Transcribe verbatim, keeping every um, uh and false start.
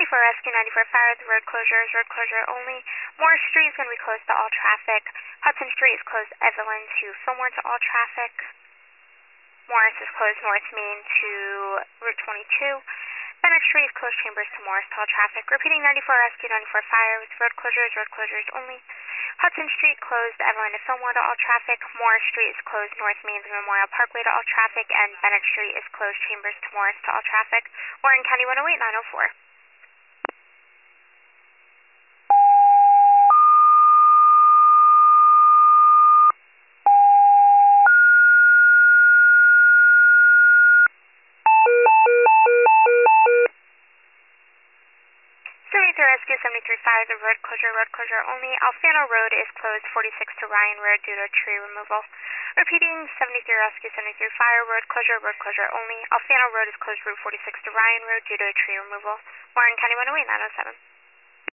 ninety-four Rescue, ninety-four Fire, the road closure is road closure only. Morris Street is going to be closed to all traffic. Hudson Street is closed Evelyn to Fillmore to all traffic. Morris is closed North Main to Route twenty-two. Bennett Street is closed Chambers to Morris to all traffic. Repeating ninety-four Rescue, ninety-four Fire with road closures, road closures only. Hudson Street closed Evelyn to Fillmore to all traffic. Morris Street is closed North Main to Memorial Parkway to all traffic. And Bennett Street is closed Chambers to Morris to all traffic. Warren County one oh eight, nine oh four. seventy-three Rescue, seventy-three Fire, the road closure, road closure only. Alfano Road is closed forty-six to Ryan Road due to tree removal. Repeating, seventy-three Rescue, seventy-three Fire, road closure, road closure only. Alfano Road is closed Route forty-six to Ryan Road due to tree removal. Warren County one oh eight, nine oh seven.